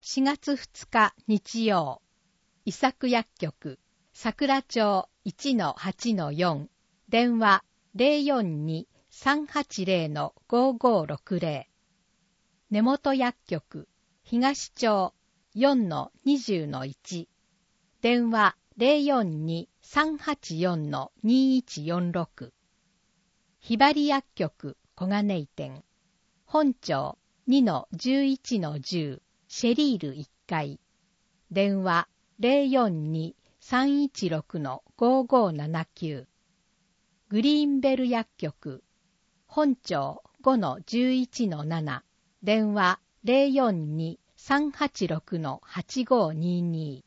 4月2日日曜、伊作薬局、桜町 1-8-4、電話 042-380-5560。根本薬局、東町 4-20-1、電話 042-384-2146。ひばり薬局、小金井店、本町 2-11-10、シェリール1階、電話 042-316-5579。グリーンベル薬局、本町 5-11-7、電話 042-386-8522。